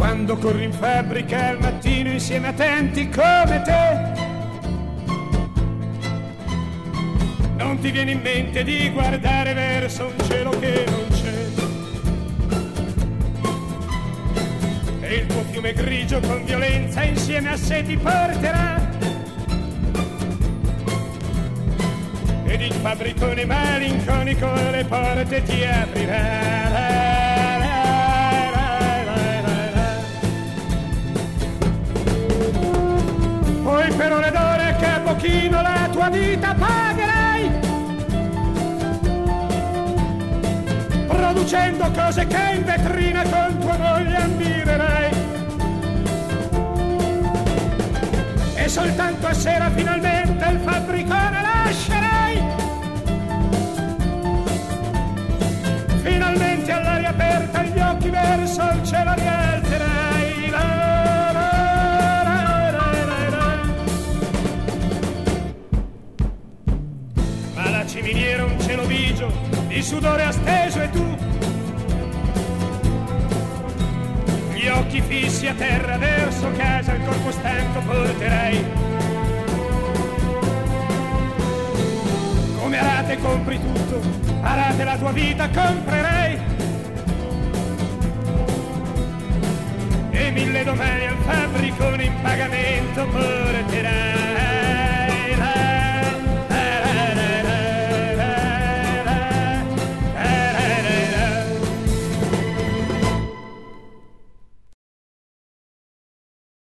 Quando corri in fabbrica al mattino insieme a tanti come te, non ti viene in mente di guardare verso un cielo che non c'è. E il tuo fiume grigio con violenza insieme a sé ti porterà. Ed il fabbricone malinconico le porte ti aprirà. Poi per ore d'ore a capo chino la tua vita pagherai, producendo cose che in vetrina con tua moglie ammirerai. E soltanto a sera finalmente il fabbricone lascerai. Finalmente all'aria aperta gli occhi verso il cielo rialzerai. Ma la ciminiera un cielo bigio di sudore asteso e tu, gli occhi fissi a terra verso casa, il corpo stanco porterai. Come a rate compri tutto, a rate la tua vita comprerai. E 1000 domani al fabbricone in pagamento porterai.